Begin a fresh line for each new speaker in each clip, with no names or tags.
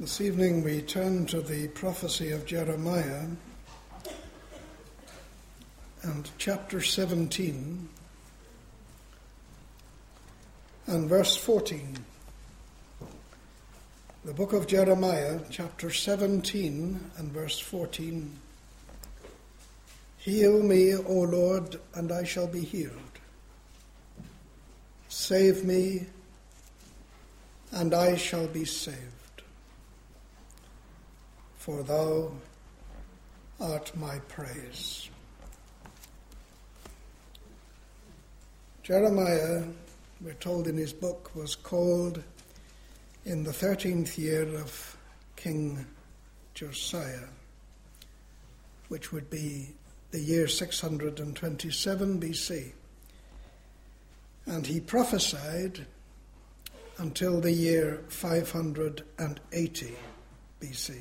This evening we turn to the prophecy of Jeremiah and chapter 17 and verse 14. The book of Jeremiah, chapter 17 and verse 14. Heal me, O Lord, and I shall be healed. Save me, and I shall be saved. For thou art my praise. Jeremiah, we're told in his book, was called in the 13th year of King Josiah, which would be the year 627 BC. And he prophesied until the year 580 BC.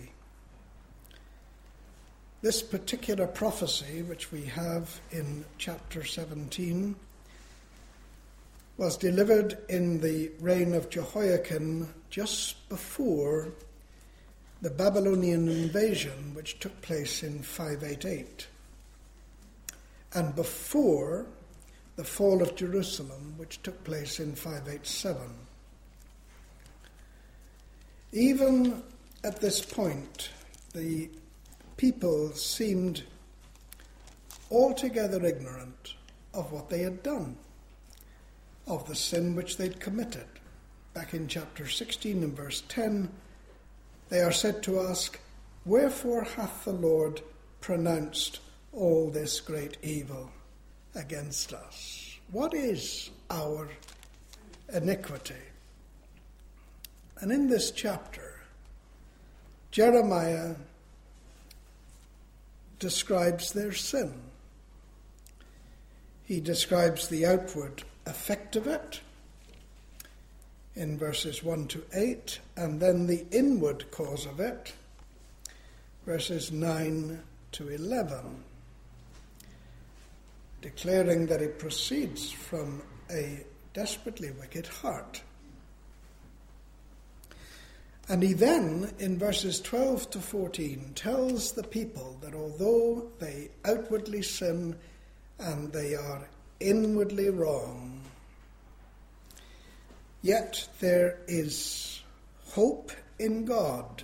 This particular prophecy, which we have in chapter 17, was delivered in the reign of Jehoiakim just before the Babylonian invasion, which took place in 588, and before the fall of Jerusalem, which took place in 587. Even at this point, the people seemed altogether ignorant of what they had done, of the sin which they'd committed. Back in chapter 16 and verse 10, they are said to ask, "Wherefore hath the Lord pronounced all this great evil against us? What is our iniquity?" And in this chapter, Jeremiah describes their sin. He describes the outward effect of it in verses 1 to 8, and then the inward cause of it, verses 9 to 11, declaring that it proceeds from a desperately wicked heart. And he then, in verses 12 to 14, tells the people that although they outwardly sin and they are inwardly wrong, yet there is hope in God.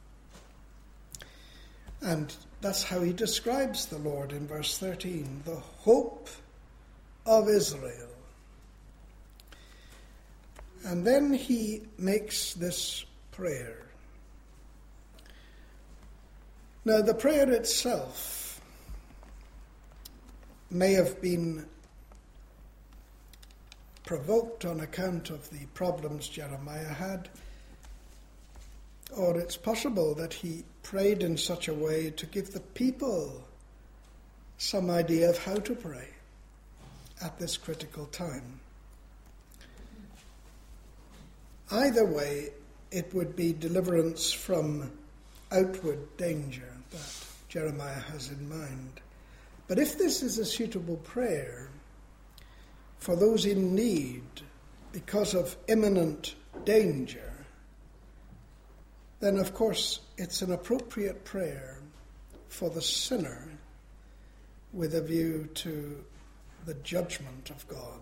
And that's how he describes the Lord in verse 13, the hope of Israel. And then he makes this prayer. Now, the prayer itself may have been provoked on account of the problems Jeremiah had, or it's possible that he prayed in such a way to give the people some idea of how to pray at this critical time. Either way, it would be deliverance from outward danger that Jeremiah has in mind. But if this is a suitable prayer for those in need because of imminent danger, then of course it's an appropriate prayer for the sinner with a view to the judgment of God.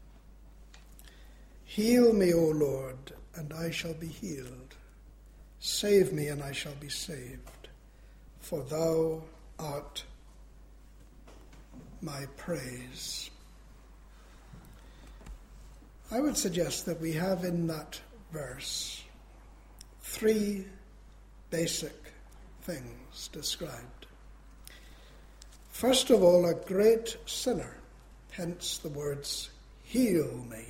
Heal me, O Lord, and I shall be healed. Save me, and I shall be saved. For thou art my praise. I would suggest that we have in that verse three basic things described. First of all, a great sinner, hence the words, heal me.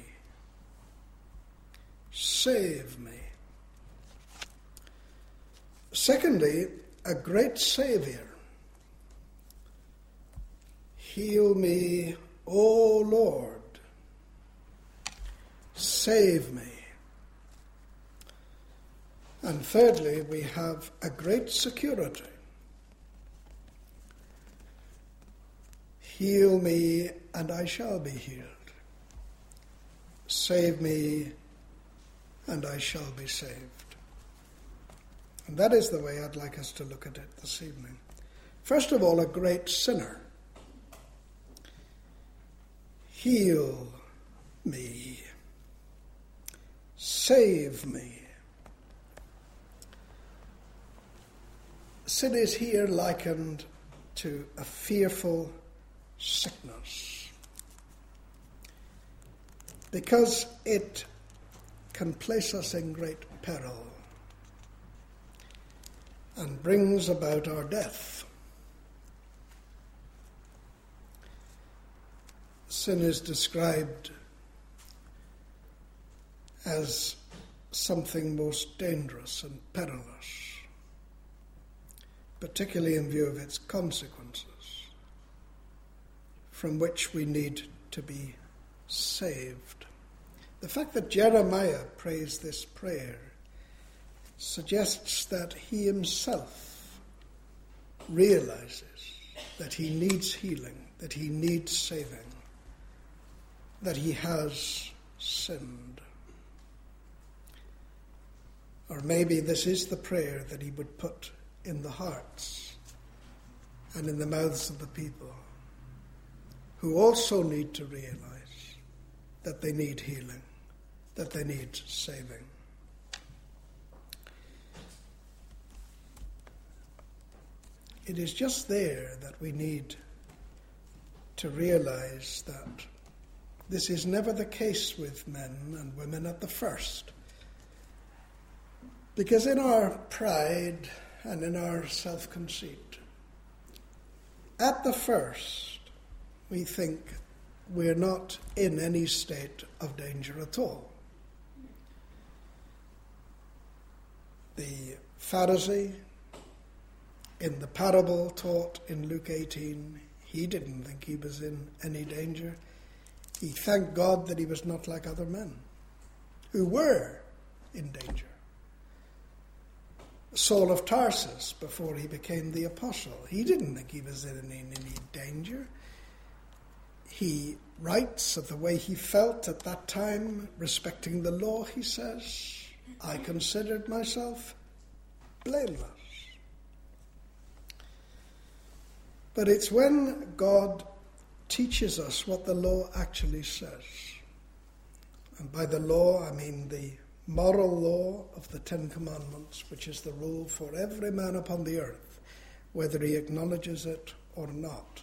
Save me. Secondly, a great Saviour. Heal me, O Lord. Save me. And thirdly, we have a great security. Heal me, and I shall be healed. Save me, and I shall be saved. And that is the way I'd like us to look at it this evening. First of all, a great sinner. Heal me. Save me. Sin is here likened to a fearful sickness, because it can place us in great peril and brings about our death. Sin is described as something most dangerous and perilous, particularly in view of its consequences, from which we need to be saved. The fact that Jeremiah prays this prayer suggests that he himself realizes that he needs healing, that he needs saving, that he has sinned. Or maybe this is the prayer that he would put in the hearts and in the mouths of the people, who also need to realize that they need healing, that they need saving. It is just there that we need to realize that this is never the case with men and women at the first. Because in our pride and in our self-conceit, at the first, we think we're not in any state of danger at all. The Pharisee, in the parable taught in Luke 18, he didn't think he was in any danger. He thanked God that he was not like other men who were in danger. Saul of Tarsus, before he became the apostle, he didn't think he was in any danger. He writes of the way he felt at that time respecting the law. He says, I considered myself blameless. But it's when God teaches us what the law actually says. And by the law, I mean the moral law of the Ten Commandments, which is the rule for every man upon the earth, whether he acknowledges it or not.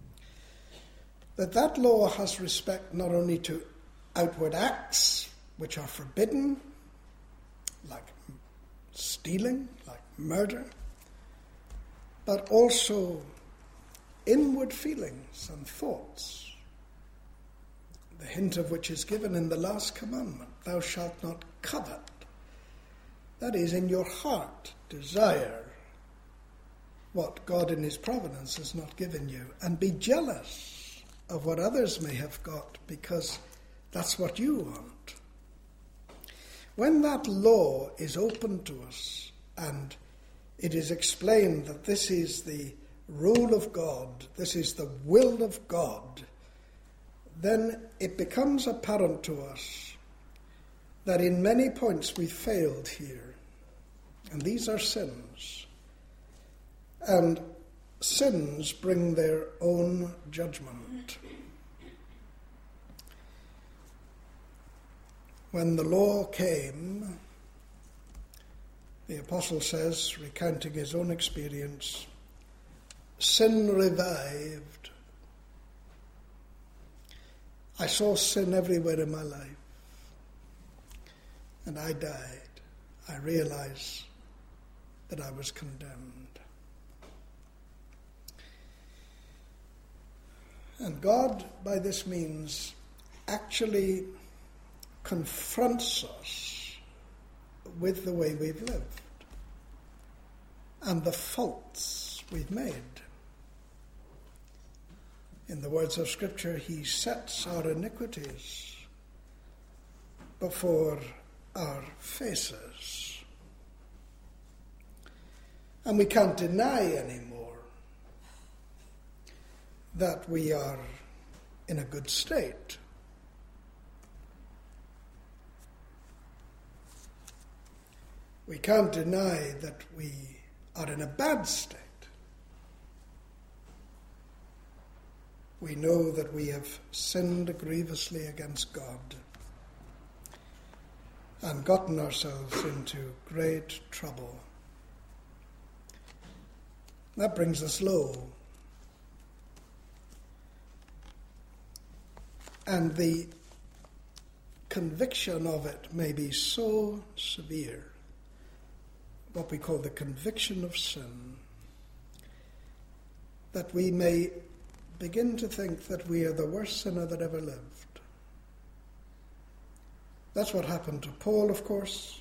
That law has respect not only to outward acts which are forbidden, like stealing, like murder, but also inward feelings and thoughts, the hint of which is given in the last commandment, thou shalt not covet. That is, in your heart, desire what God in his providence has not given you, and be jealous of what others may have got, because that's what you want. When that law is open to us, and it is explained that this is the rule of God, this is the will of God, then it becomes apparent to us that in many points we failed here. And these are sins. And sins bring their own judgment. When the law came, the apostle says, recounting his own experience, sin revived. I saw sin everywhere in my life. And I died. I realized that I was condemned. And God, by this means, actually confronts us with the way we've lived and the faults we've made. In the words of Scripture, he sets our iniquities before our faces. And we can't deny anymore that we are in a good state. We can't deny that we are in a bad state. We know that we have sinned grievously against God and gotten ourselves into great trouble. That brings us low. And the conviction of it may be so severe, what we call the conviction of sin, that we may begin to think that we are the worst sinner that ever lived. That's what happened to Paul, of course.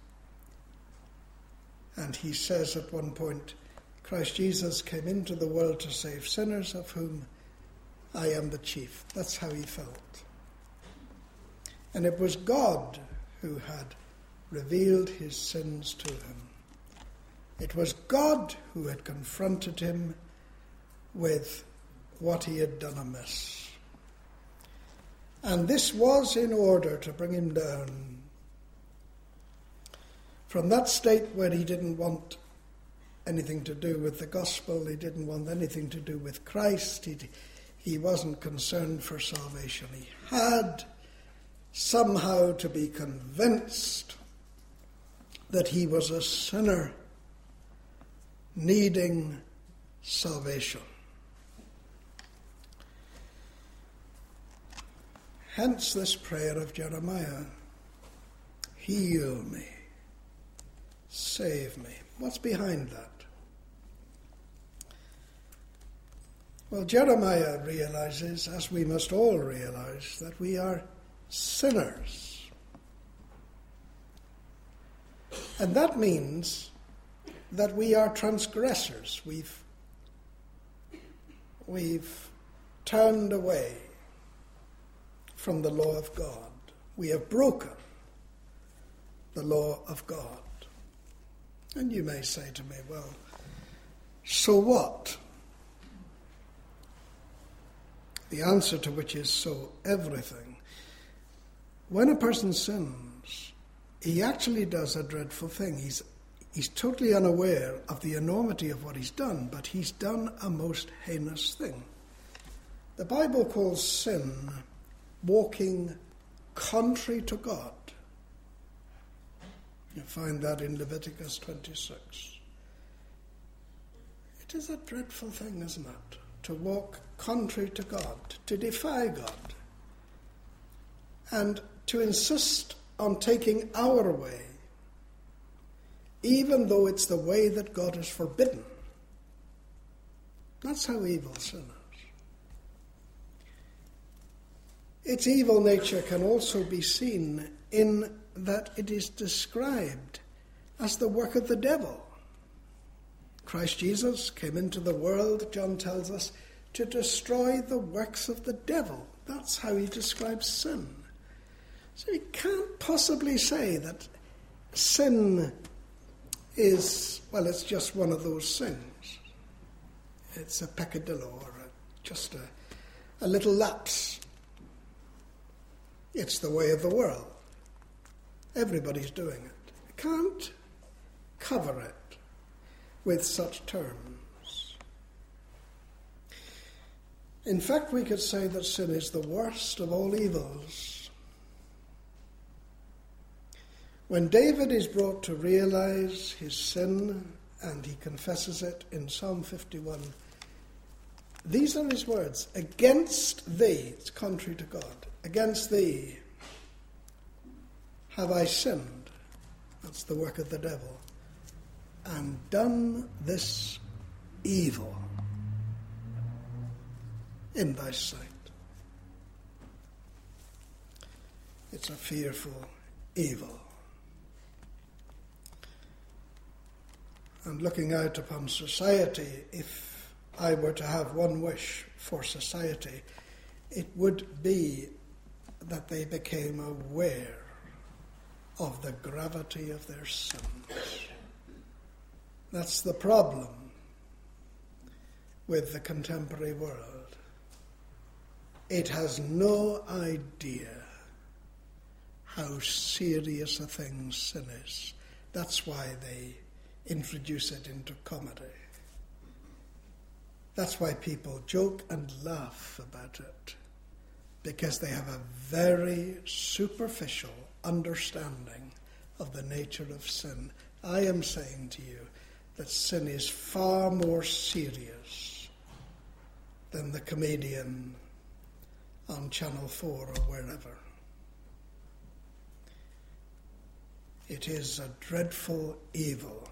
And he says at one point, Christ Jesus came into the world to save sinners, of whom I am the chief. That's how he felt. And it was God who had revealed his sins to him. It was God who had confronted him with what he had done amiss. And this was in order to bring him down from that state where he didn't want anything to do with the gospel, he didn't want anything to do with Christ, he wasn't concerned for salvation. He had somehow to be convinced that he was a sinner needing salvation. Hence this prayer of Jeremiah, heal me, save me. What's behind that? Well, Jeremiah realizes, as we must all realize, that we are sinners. And that means that we are transgressors. We've turned away from the law of God. We have broken the law of God. And you may say to me, well, so what? The answer to which is so everything. When a person sins, he actually does a dreadful thing. He's totally unaware of the enormity of what he's done, but he's done a most heinous thing. The Bible calls sin walking contrary to God. You find that in Leviticus 26. It is a dreadful thing, isn't it? To walk contrary to God, to defy God, and to insist on taking our way, even though it's the way that God has forbidden. That's how evil sin is. Its evil nature can also be seen in that it is described as the work of the devil. Christ Jesus came into the world, John tells us, to destroy the works of the devil. That's how he describes sin. So you can't possibly say that sin is, well, it's just one of those things. It's a peccadillo or just a little lapse. It's the way of the world. Everybody's doing it. You can't cover it with such terms. In fact, we could say that sin is the worst of all evils. When David is brought to realize his sin, and he confesses it in Psalm 51, these are his words: against thee, it's contrary to God, against thee have I sinned, that's the work of the devil, and done this evil in thy sight. It's a fearful evil. And looking out upon society, if I were to have one wish for society, it would be that they became aware of the gravity of their sins. That's the problem with the contemporary world. It has no idea how serious a thing sin is. That's why they introduce it into comedy. That's why people joke and laugh about it, because they have a very superficial understanding of the nature of sin. I am saying to you that sin is far more serious than the comedian on Channel 4 or wherever. It is a dreadful evil.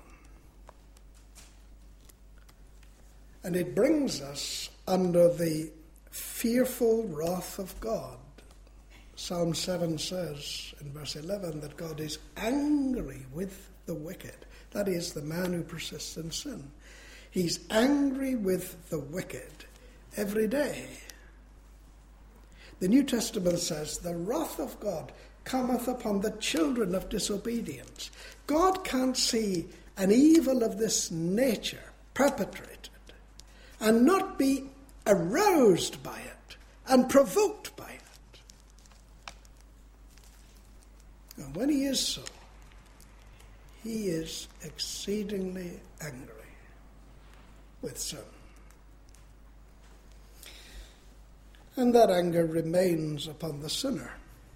And it brings us under the fearful wrath of God. Psalm 7 says in verse 11 that God is angry with the wicked. That is, the man who persists in sin. He's angry with the wicked every day. The New Testament says the wrath of God cometh upon the children of disobedience. God can't see an evil of this nature perpetrated and not be aroused by it and provoked by it. And when he is so, he is exceedingly angry with sin. And that anger remains upon the sinner.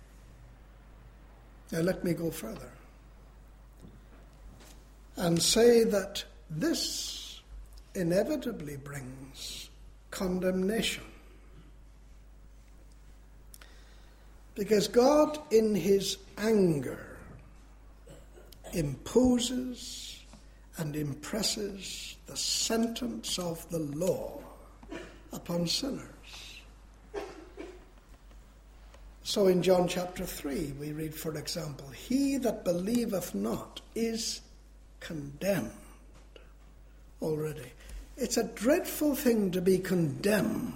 Now let me go further and say that this inevitably brings condemnation. Because God, in his anger, imposes and impresses the sentence of the law upon sinners. So in John chapter 3 we read, for example, he that believeth not is condemned already. It's a dreadful thing to be condemned.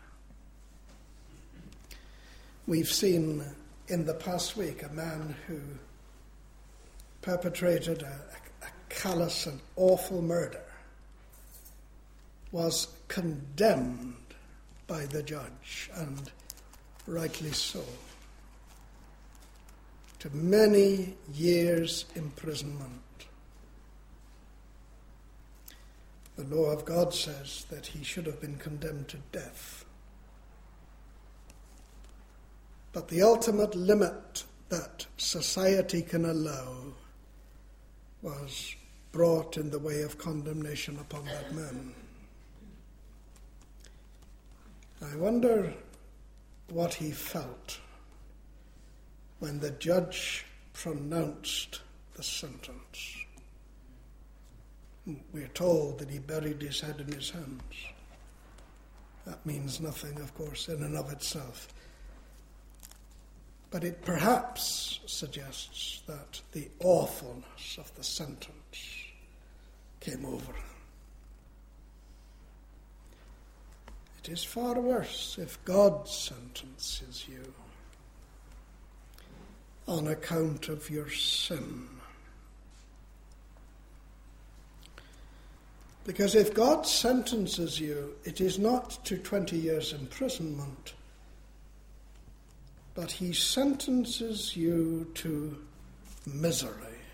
We've seen in the past week a man who perpetrated a callous and awful murder was condemned by the judge, and rightly so, to many years' imprisonment. The law of God says that he should have been condemned to death. But the ultimate limit that society can allow was brought in the way of condemnation upon that man. I wonder what he felt when the judge pronounced the sentence. We're told that he buried his head in his hands. That means nothing, of course, in and of itself. But it perhaps suggests that the awfulness of the sentence came over him. It is far worse if God sentences you on account of your sin. Because if God sentences you, it is not to 20 years imprisonment, but he sentences you to misery.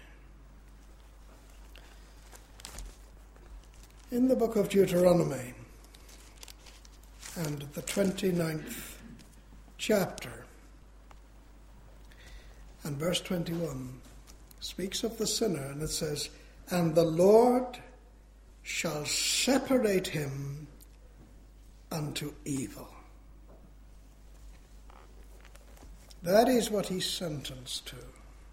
In the book of Deuteronomy, and the 29th chapter, and verse 21, speaks of the sinner, and it says, "And the Lord shall separate him unto evil." That is what he's sentenced to.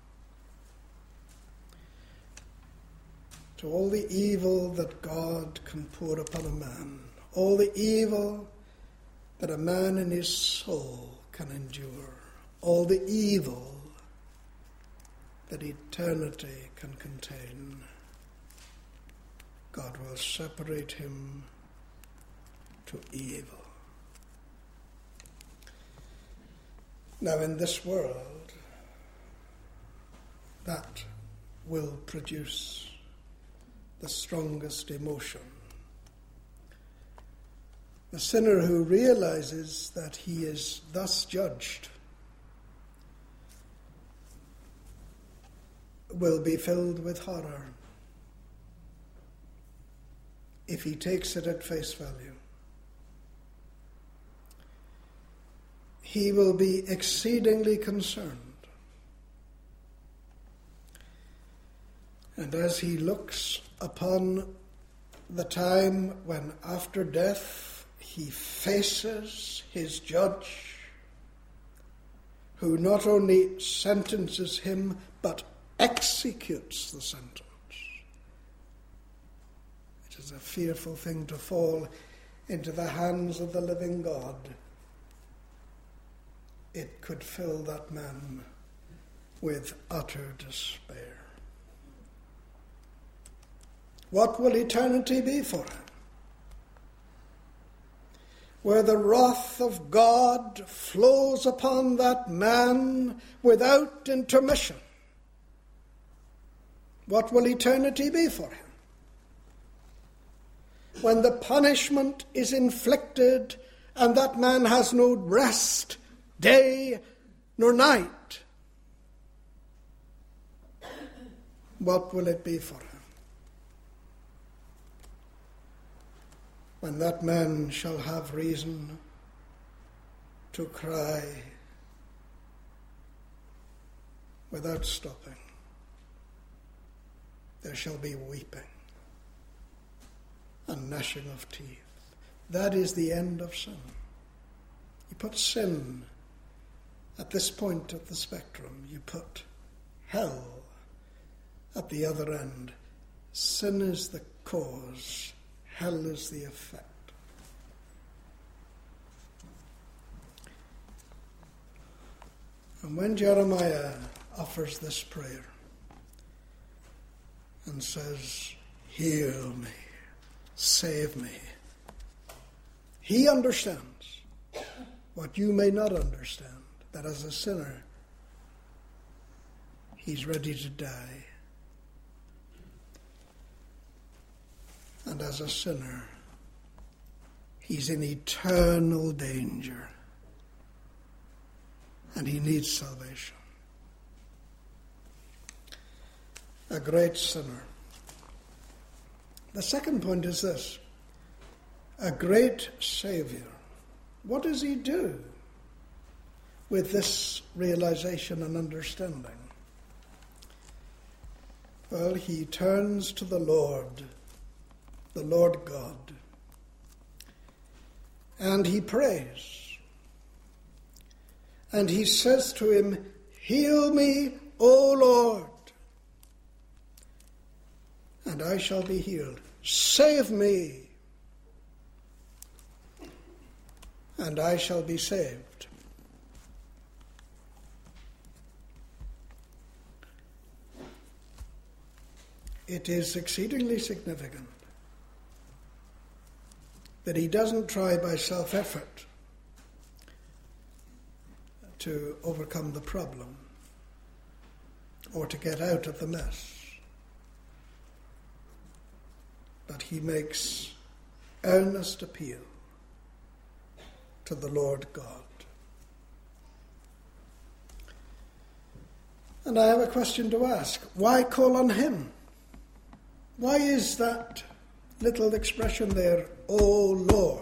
To all the evil that God can pour upon a man, all the evil that a man in his soul can endure, all the evil that eternity can contain, God will separate him to evil. Now, in this world, that will produce the strongest emotion. The sinner who realizes that he is thus judged will be filled with horror if he takes it at face value. He will be exceedingly concerned. And as he looks upon the time when after death he faces his judge, who not only sentences him but executes the sentence. It is a fearful thing to fall into the hands of the living God. It could fill that man with utter despair. What will eternity be for him? Where the wrath of God flows upon that man without intermission. What will eternity be for him? When the punishment is inflicted and that man has no rest, day nor night, what will it be for him? When that man shall have reason to cry without stopping, there shall be weeping and gnashing of teeth. That is the end of sin. You put sin at this point of the spectrum. You put hell at the other end. Sin is the cause. Hell is the effect. And when Jeremiah offers this prayer and says, "Heal me, save me," he understands what you may not understand, that as a sinner, he's ready to die. And as a sinner, he's in eternal danger. And he needs salvation. A great sinner. The second point is this: a great Saviour. What does he do with this realization and understanding? Well, he turns to the Lord God, and he prays. And he says to him, "Heal me, O Lord, and I shall be healed. Save me, and I shall be saved." It is exceedingly significant that he doesn't try by self-effort to overcome the problem or to get out of the mess. But he makes earnest appeal to the Lord God. And I have a question to ask. Why call on him? Why is that little expression there, "O Lord"?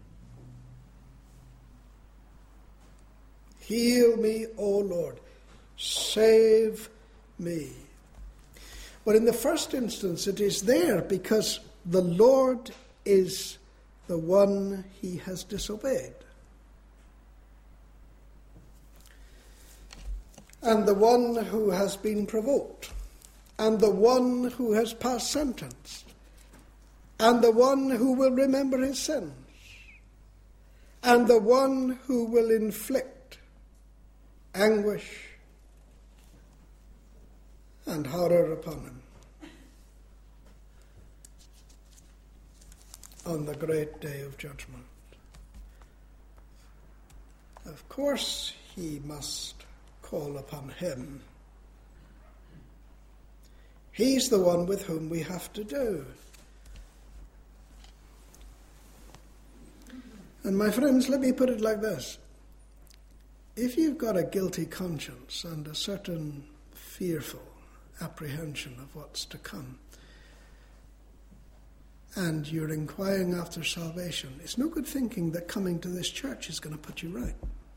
Heal me, O Lord. Save me. But in the first instance, it is there because the Lord is the one he has disobeyed. And the one who has been provoked. And the one who has passed sentence. And the one who will remember his sins. And the one who will inflict anguish and horror upon him on the great day of judgment. Of course, he must call upon him. He's the one with whom we have to do. And my friends, let me put it like this. If you've got a guilty conscience and a certain fearful apprehension of what's to come, and you're inquiring after salvation, it's no good thinking that coming to this church is going to put you right.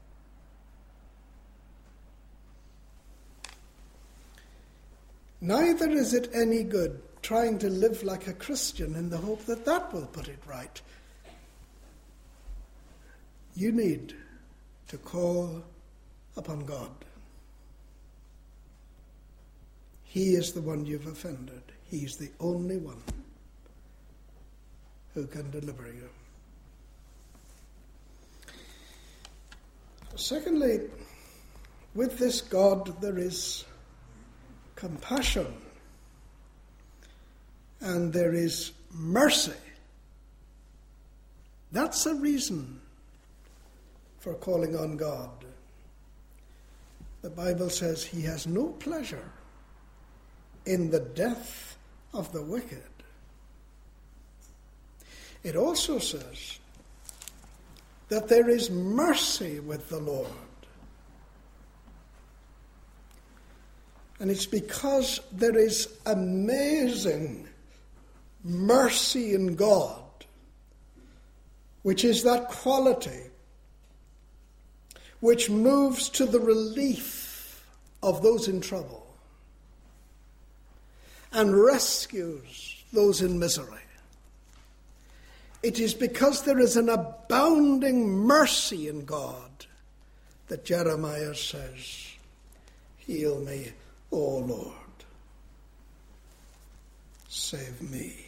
Neither is it any good trying to live like a Christian in the hope that that will put it right. You need to call upon God. He is the one you've offended. He's the only one who can deliver you. Secondly, with this God there is compassion and there is mercy. That's a reason for calling on God. The Bible says he has no pleasure in the death of the wicked. It also says that there is mercy with the Lord. And it's because there is amazing mercy in God, which is that quality which moves to the relief of those in trouble and rescues those in misery. It is because there is an abounding mercy in God that Jeremiah says, "Heal me, O Lord, save me."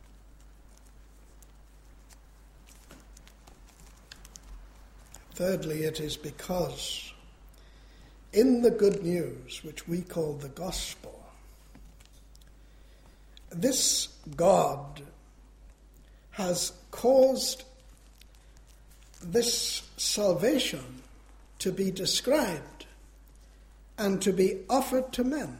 Thirdly, it is because in the good news, which we call the gospel, this God has caused this salvation to be described and to be offered to men.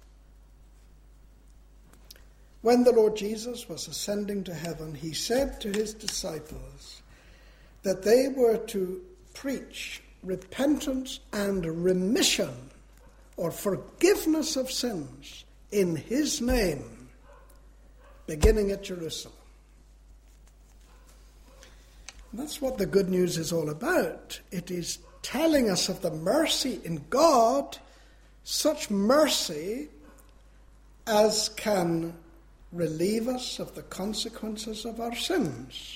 When the Lord Jesus was ascending to heaven, he said to his disciples that they were to preach repentance and remission or forgiveness of sins in his name, beginning at Jerusalem. And that's what the good news is all about. It is telling us of the mercy in God, such mercy as can relieve us of the consequences of our sins.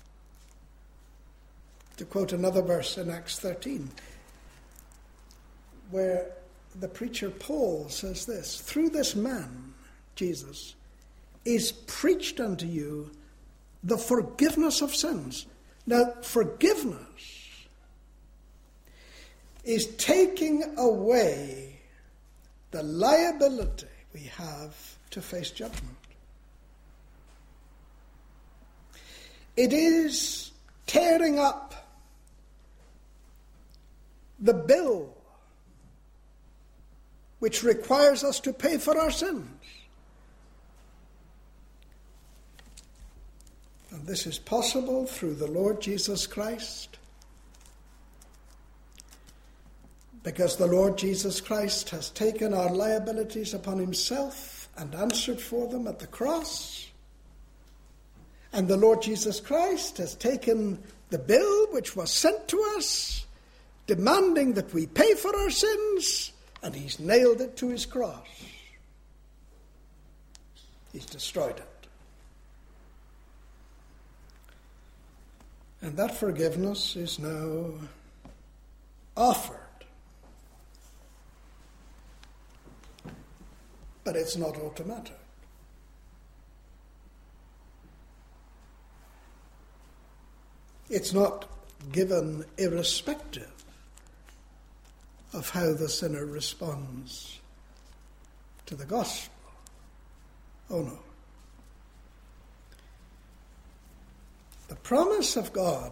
To quote another verse in Acts 13, where the preacher Paul says this, "Through this man, Jesus, is preached unto you the forgiveness of sins." Now, forgiveness is taking away the liability we have to face judgment. It is tearing up the bill which requires us to pay for our sins. And this is possible through the Lord Jesus Christ, because the Lord Jesus Christ has taken our liabilities upon himself and answered for them at the cross. And the Lord Jesus Christ has taken the bill which was sent to us, demanding that we pay for our sins, and he's nailed it to his cross. He's destroyed it. And that forgiveness is now offered. But it's not automatic. It's not given irrespective of how the sinner responds to the gospel. Oh no. The promise of God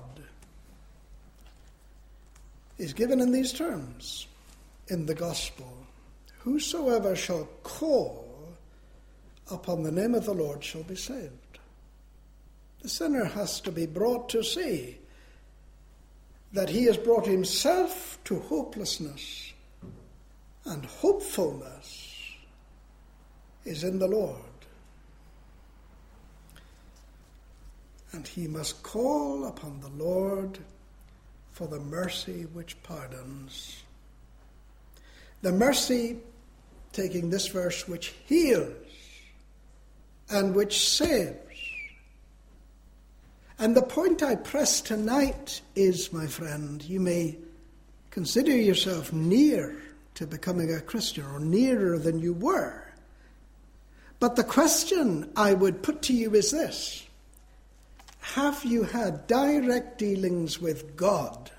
is given in these terms in the gospel. Whosoever shall call upon the name of the Lord shall be saved. The sinner has to be brought to see that he has brought himself to hopelessness and hopefulness is in the Lord. And he must call upon the Lord for the mercy which pardons. The mercy, taking this verse, which heals and which saves. And the point I press tonight is, my friend, you may consider yourself near to becoming a Christian, or nearer than you were. But the question I would put to you is this: have you had direct dealings with God?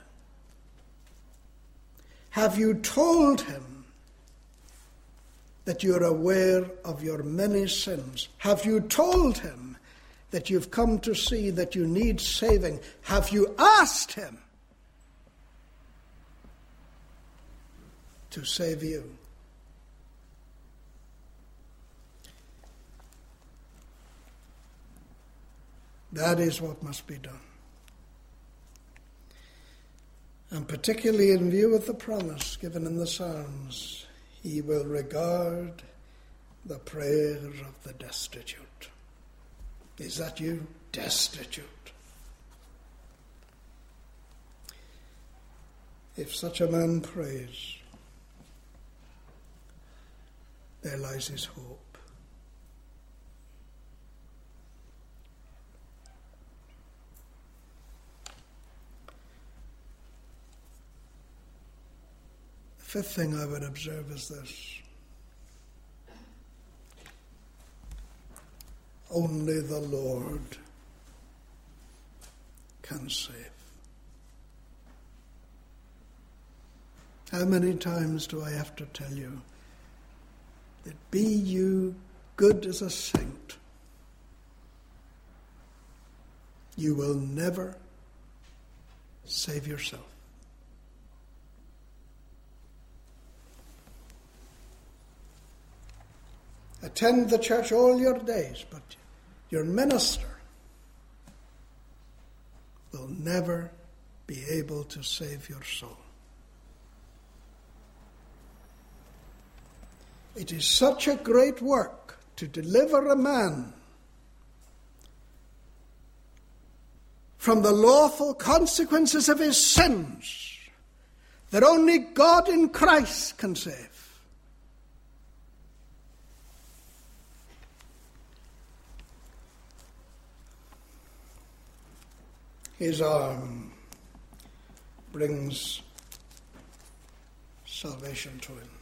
Have you told him that you're aware of your many sins? Have you told him that you've come to see that you need saving? Have you asked him to save you? That is what must be done. And particularly in view of the promise given in the Psalms, he will regard the prayer of the destitute. Is that you? Destitute. If such a man prays, there lies his hope. The fifth thing I would observe is this: only the Lord can save. How many times do I have to tell you that be you good as a saint, you will never save yourself. Attend the church all your days, but your minister will never be able to save your soul. It is such a great work to deliver a man from the lawful consequences of his sins that only God in Christ can save. His arm brings salvation to him.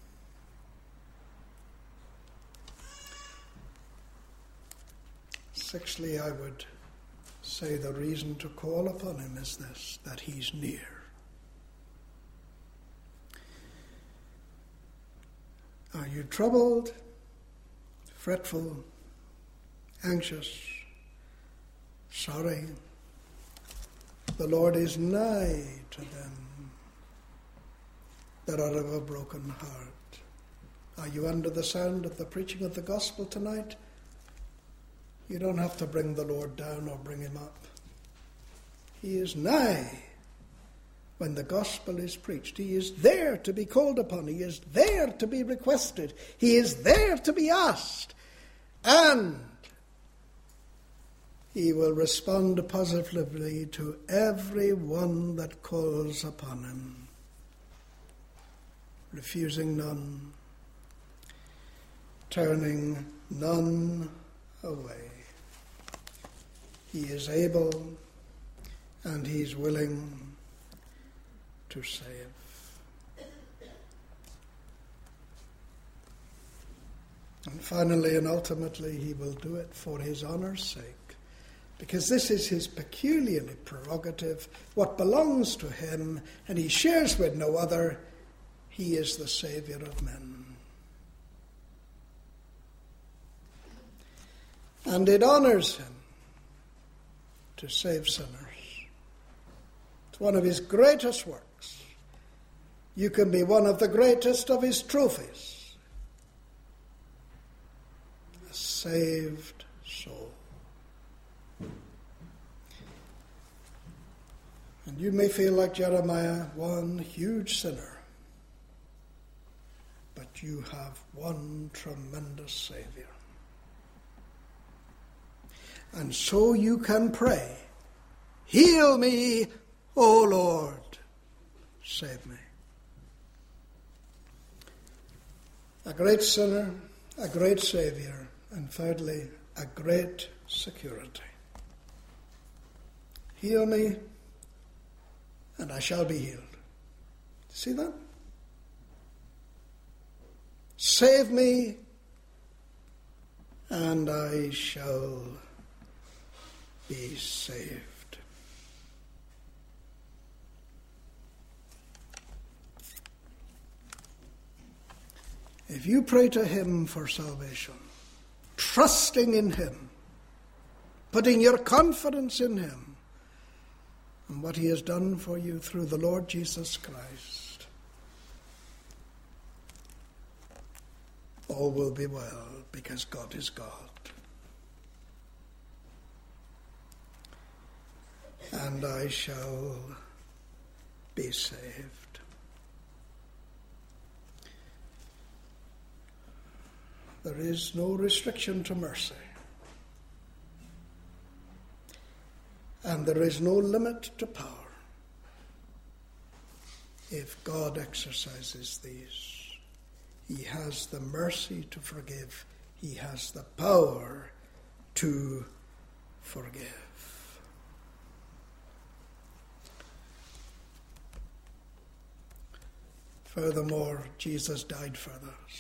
Sixthly, I would say the reason to call upon him is this, that he's near. Are you troubled, fretful, anxious, sorry? The Lord is nigh to them that are of a broken heart. Are you under the sound of the preaching of the gospel tonight? You don't have to bring the Lord down or bring him up. He is nigh when the gospel is preached. He is there to be called upon. He is there to be requested. He is there to be asked. And he will respond positively to every one that calls upon him, refusing none, turning none away. He is able and he is willing to save. And finally and ultimately, he will do it for his honour's sake. Because this is his peculiarly prerogative, what belongs to him, and he shares with no other. He is the Saviour of men. And it honours him to save sinners. It's one of his greatest works. You can be one of the greatest of his trophies. A saved soul. And you may feel like Jeremiah, one huge sinner. but you have one tremendous Saviour. And so you can pray, heal me, O Lord, save me. A great sinner, a great Saviour, and thirdly, a great security. Heal me, and I shall be healed. See that? Save me, and I shall be saved. If you pray to him for salvation, trusting in him, putting your confidence in him, and what he has done for you through the Lord Jesus Christ, all will be well, because God is God. And I shall be saved. There is no restriction to mercy. And there is no limit to power. If God exercises these, he has the mercy to forgive. He has the power to forgive. Furthermore, Jesus died for us.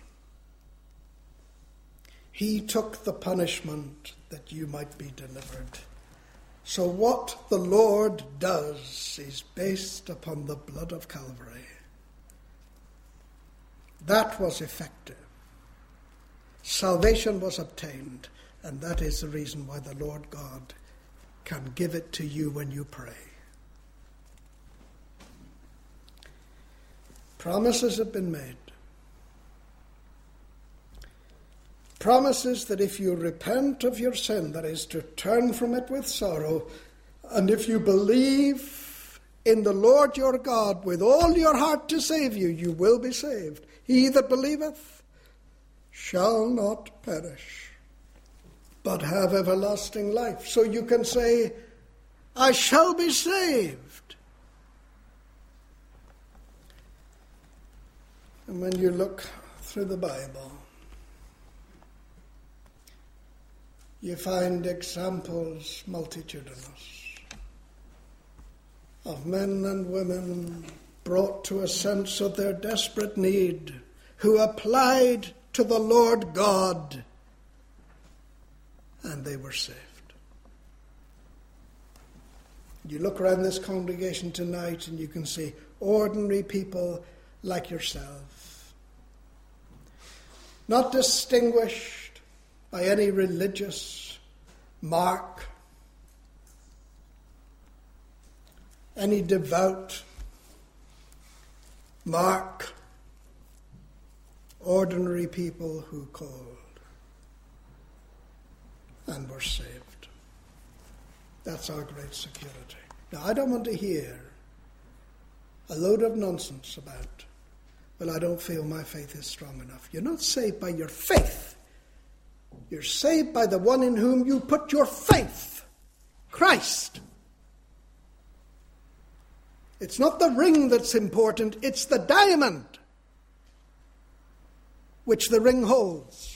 He took the punishment that you might be delivered. So what the Lord does is based upon the blood of Calvary. That was effective. Salvation was obtained, and that is the reason why the Lord God can give it to you when you pray. Promises have been made. Promises that if you repent of your sin, that is to turn from it with sorrow, and if you believe in the Lord your God with all your heart to save you, you will be saved. He that believeth shall not perish, but have everlasting life. So you can say, I shall be saved. And when you look through the Bible, you find examples multitudinous of men and women brought to a sense of their desperate need, who applied to the Lord God, and they were saved. You look around this congregation tonight and you can see ordinary people like yourself, not distinguished by any religious mark, any devout mark, ordinary people who called and were saved. That's our great security. Now, I don't want to hear a load of nonsense about, well, I don't feel my faith is strong enough. You're not saved by your faith. You're saved by the one in whom you put your faith, Christ. It's not the ring that's important, it's the diamond which the ring holds.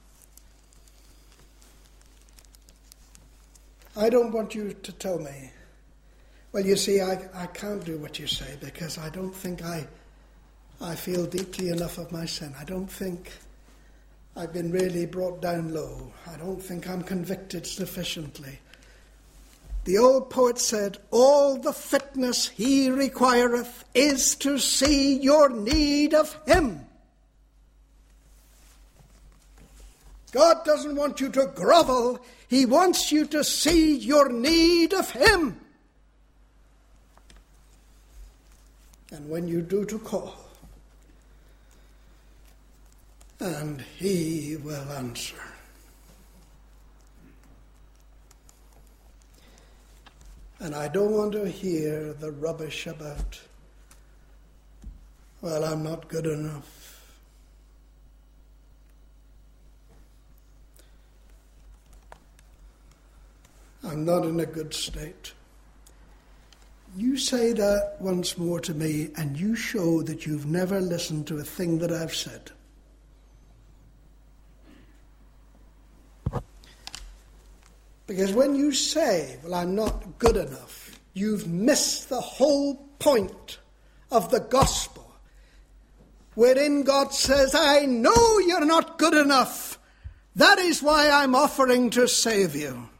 I don't want you to tell me, well, you see, I can't do what you say because I don't think I feel deeply enough of my sin. I don't think I've been really brought down low. I don't think I'm convicted sufficiently. The old poet said, all the fitness he requireth is to see your need of him. God doesn't want you to grovel. He wants you to see your need of him. And when you do, to call, and he will answer. And I don't want to hear the rubbish about, well, I'm not good enough. I'm not in a good state. You say that once more to me, and you show that you've never listened to a thing that I've said. Because when you say, well, I'm not good enough, you've missed the whole point of the gospel, wherein God says, I know you're not good enough. That is why I'm offering to save you.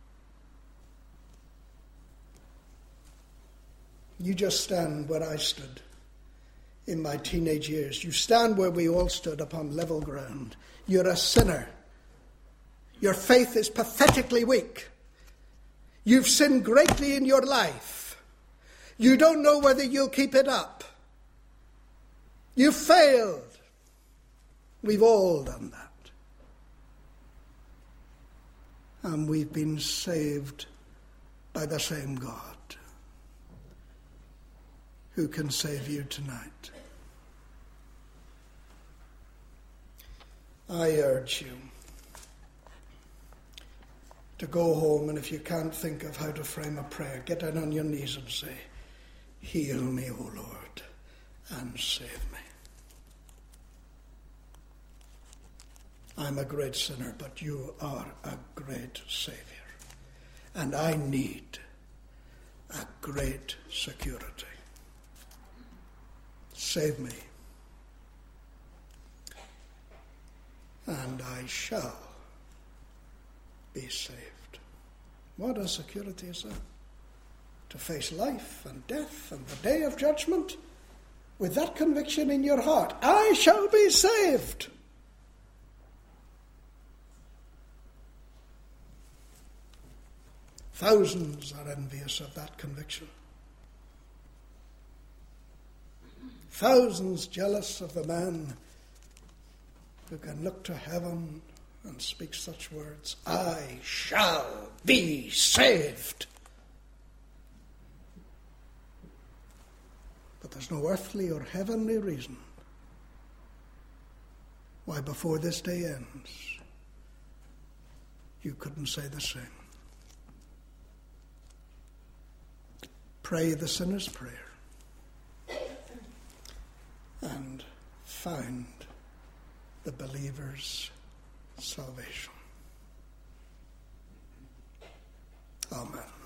You just stand where I stood in my teenage years. You stand where we all stood upon level ground. You're a sinner. Your faith is pathetically weak. You've sinned greatly in your life. You don't know whether you'll keep it up. You've failed. We've all done that. And we've been saved by the same God who can save you tonight. I urge you to go home, and if you can't think of how to frame a prayer, get down on your knees and say, heal me, O Lord, and save me. I'm a great sinner, but you are a great Saviour. And I need a great security. Save me, and I shall be saved. What a security is that? To face life and death and the day of judgment with that conviction in your heart. I shall be saved. Thousands are envious of that conviction. Thousands jealous of the man who can look to heaven and speak such words. I shall be saved. But there's no earthly or heavenly reason why before this day ends you couldn't say the same. Pray the sinner's prayer and find the believer's salvation. Amen.